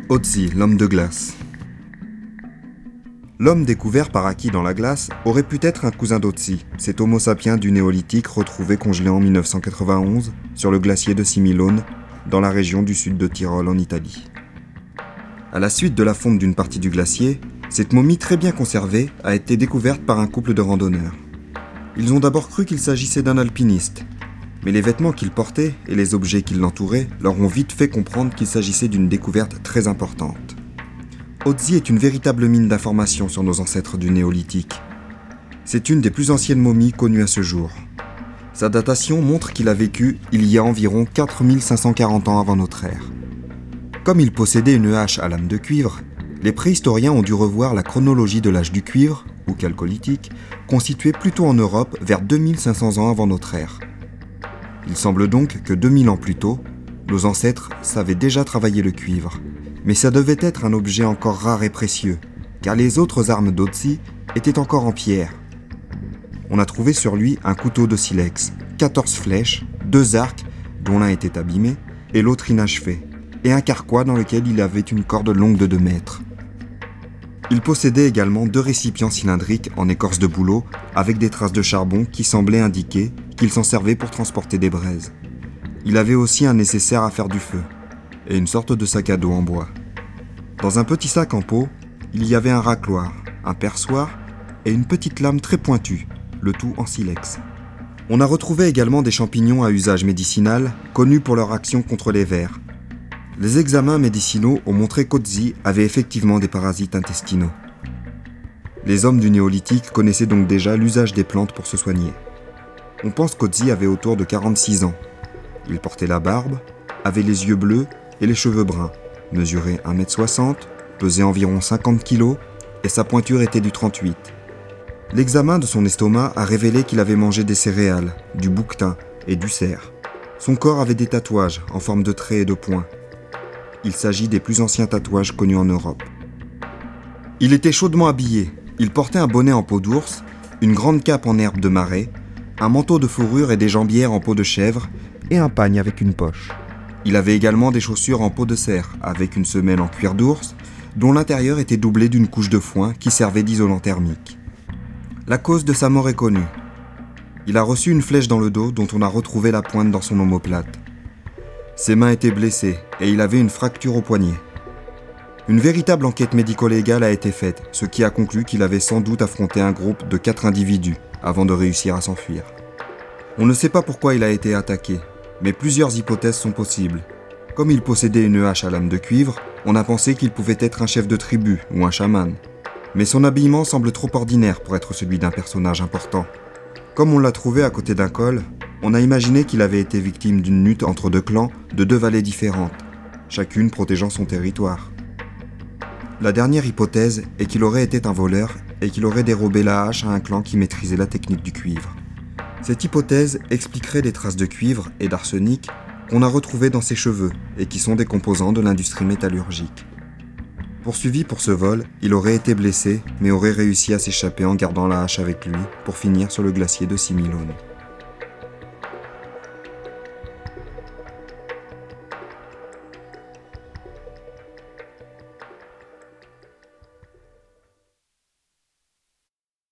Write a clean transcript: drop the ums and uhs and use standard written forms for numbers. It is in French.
Otzi, l'homme de glace. L'homme découvert par Aki dans la glace aurait pu être un cousin d'Otzi, cet homo sapiens du néolithique retrouvé congelé en 1991 sur le glacier de Similone, dans la région du sud de Tyrol en Italie. À la suite de la fonte d'une partie du glacier, cette momie très bien conservée a été découverte par un couple de randonneurs. Ils ont d'abord cru qu'il s'agissait d'un alpiniste, mais les vêtements qu'il portait et les objets qui l'entouraient leur ont vite fait comprendre qu'il s'agissait d'une découverte très importante. Otzi est une véritable mine d'informations sur nos ancêtres du néolithique. C'est une des plus anciennes momies connues à ce jour. Sa datation montre qu'il a vécu il y a environ 4540 ans avant notre ère. Comme il possédait une hache à lame de cuivre, les préhistoriens ont dû revoir la chronologie de l'âge du cuivre, ou chalcolithique, constitué plutôt en Europe vers 2500 ans avant notre ère. Il semble donc que 2000 ans plus tôt, nos ancêtres savaient déjà travailler le cuivre, mais ça devait être un objet encore rare et précieux, car les autres armes d'Otzi étaient encore en pierre. On a trouvé sur lui un couteau de silex, 14 flèches, 2 arcs, dont l'un était abîmé, et l'autre inachevé, et un carquois dans lequel il avait une corde longue de 2 mètres. Il possédait également 2 récipients cylindriques en écorce de bouleau, avec des traces de charbon qui semblaient indiquer qu'il s'en servait pour transporter des braises. Il avait aussi un nécessaire à faire du feu, et une sorte de sac à dos en bois. Dans un petit sac en peau, il y avait un racloir, un perçoir et une petite lame très pointue, le tout en silex. On a retrouvé également des champignons à usage médicinal, connus pour leur action contre les vers. Les examens médicinaux ont montré qu'Otzi avait effectivement des parasites intestinaux. Les hommes du néolithique connaissaient donc déjà l'usage des plantes pour se soigner. On pense qu'Otzi avait autour de 46 ans. Il portait la barbe, avait les yeux bleus et les cheveux bruns, mesurait 1m60, pesait environ 50 kg et sa pointure était du 38. L'examen de son estomac a révélé qu'il avait mangé des céréales, du bouquetin et du cerf. Son corps avait des tatouages en forme de traits et de points. Il s'agit des plus anciens tatouages connus en Europe. Il était chaudement habillé. Il portait un bonnet en peau d'ours, une grande cape en herbe de marais, un manteau de fourrure et des jambières en peau de chèvre et un pagne avec une poche. Il avait également des chaussures en peau de cerf avec une semelle en cuir d'ours dont l'intérieur était doublé d'une couche de foin qui servait d'isolant thermique. La cause de sa mort est connue. Il a reçu une flèche dans le dos dont on a retrouvé la pointe dans son omoplate. Ses mains étaient blessées et il avait une fracture au poignet. Une véritable enquête médico-légale a été faite, ce qui a conclu qu'il avait sans doute affronté un groupe de 4 individus avant de réussir à s'enfuir. On ne sait pas pourquoi il a été attaqué, mais plusieurs hypothèses sont possibles. Comme il possédait une hache à lame de cuivre, on a pensé qu'il pouvait être un chef de tribu ou un chaman. Mais son habillement semble trop ordinaire pour être celui d'un personnage important. Comme on l'a trouvé à côté d'un col, on a imaginé qu'il avait été victime d'une lutte entre 2 clans de 2 vallées différentes, chacune protégeant son territoire. La dernière hypothèse est qu'il aurait été un voleur et qu'il aurait dérobé la hache à un clan qui maîtrisait la technique du cuivre. Cette hypothèse expliquerait les traces de cuivre et d'arsenic qu'on a retrouvées dans ses cheveux et qui sont des composants de l'industrie métallurgique. Poursuivi pour ce vol, il aurait été blessé mais aurait réussi à s'échapper en gardant la hache avec lui pour finir sur le glacier de Similone.